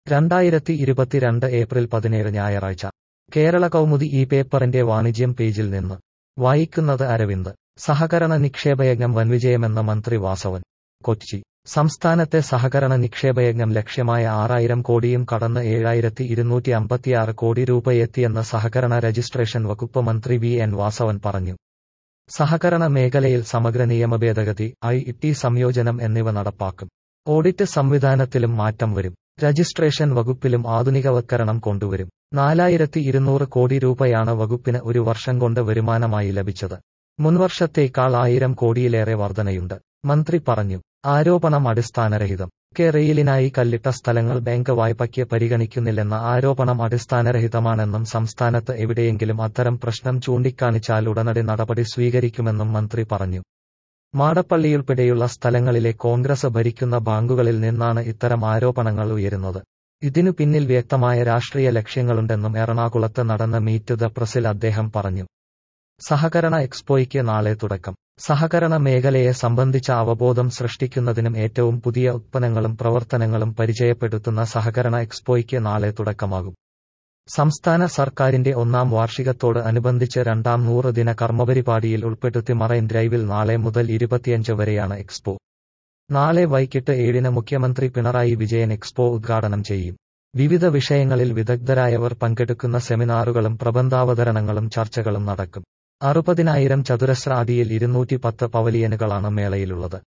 2022 April 17 ഞായറാഴ്ച കേരള കൗമുദി ഈ പേപ്പറിന്റെ വാണിജ്യം പേജിൽ നിന്ന് വായിക്കുന്നത് അരവിന്ദ്. സഹകരണ നിക്ഷേപയജ്ഞം വൻവിജയമെന്ന മന്ത്രി വാസവൻ. കൊച്ചി. സംസ്ഥാനത്തെ സഹകരണ നിക്ഷേപയജ്ഞം ലക്ഷ്യമായ 6000 കോടിയും കടന്ന് 7256 കോടി രൂപയെത്തിയെന്ന് സഹകരണ രജിസ്ട്രേഷൻ വകുപ്പ് മന്ത്രി വി എൻ വാസവൻ പറഞ്ഞു. സഹകരണ മേഖലയിൽ സമഗ്ര നിയമഭേദഗതി, IT സംയോജനം എന്നിവ നടപ്പാക്കും. ഓഡിറ്റ് സംവിധാനത്തിലും മാറ്റം വരും. രജിസ്ട്രേഷൻ വകുപ്പിലും ആധുനികവത്കരണം കൊണ്ടുവരും. 4200 കോടി രൂപയാണ് വകുപ്പിന് ഒരു വർഷം കൊണ്ട് വരുമാനമായി ലഭിച്ചത്. മുൻവർഷത്തേക്കാൾ 1000 കോടിയിലേറെ വർധനയുണ്ട്. മന്ത്രി പറഞ്ഞു. ആരോപണം അടിസ്ഥാനരഹിതം. റെയിലിനായി കല്ലിട്ട സ്ഥലങ്ങൾ ബാങ്ക് വായ്പയ്ക്ക് പരിഗണിക്കുന്നില്ലെന്ന ആരോപണം അടിസ്ഥാനരഹിതമാണെന്നും സംസ്ഥാനത്ത് എവിടെയെങ്കിലും അത്തരം പ്രശ്നം ചൂണ്ടിക്കാണിച്ചാൽ ഉടനടി നടപടി സ്വീകരിക്കുമെന്നും മന്ത്രി പറഞ്ഞു. മാടപ്പള്ളിയുൾപ്പെടെയുള്ള സ്ഥലങ്ങളിലെ കോൺഗ്രസ് ഭരിക്കുന്ന ബാങ്കുകളിൽ നിന്നാണ് ഇത്തരം ആരോപണങ്ങൾ ഉയരുന്നത്. ഇതിനു പിന്നിൽ വ്യക്തമായ രാഷ്ട്രീയ ലക്ഷ്യങ്ങളുണ്ടെന്നും എറണാകുളത്ത് നടന്ന മീറ്റ് ദ പ്രസിൽ അദ്ദേഹം പറഞ്ഞു. സഹകരണ എക്സ്പോയ്ക്ക് നാളെ തുടക്കം. സഹകരണ മേഖലയെ സംബന്ധിച്ച അവബോധം സൃഷ്ടിക്കുന്നതിനും ഏറ്റവും പുതിയ ഉത്പന്നങ്ങളും പ്രവർത്തനങ്ങളും പരിചയപ്പെടുത്തുന്ന സഹകരണ എക്സ്പോയ്ക്ക് നാളെ തുടക്കമാകും. സംസ്ഥാന സർക്കാരിന്റെ 1ാം വാർഷികത്തോട് അനുബന്ധിച്ച് 2ാം 100 ദിന കർമ്മപരിപാടിയിൽ ഉൾപ്പെടുത്തി മറൈൻ ഡ്രൈവിൽ നാളെ മുതൽ 25 വരെയാണ് എക്സ്പോ. നാളെ വൈകിട്ട് 7-ന് മുഖ്യമന്ത്രി പിണറായി വിജയൻ എക്സ്പോ ഉദ്ഘാടനം ചെയ്യും. വിവിധ വിഷയങ്ങളിൽ വിദഗ്ധരായവർ പങ്കെടുക്കുന്ന സെമിനാറുകളും പ്രബന്ധാവതരണങ്ങളും ചർച്ചകളും നടക്കും. 60,000 ചതുരശ്ര അടിയിൽ 210 പവലിയനുകളാണ് മേളയിലുള്ളത്.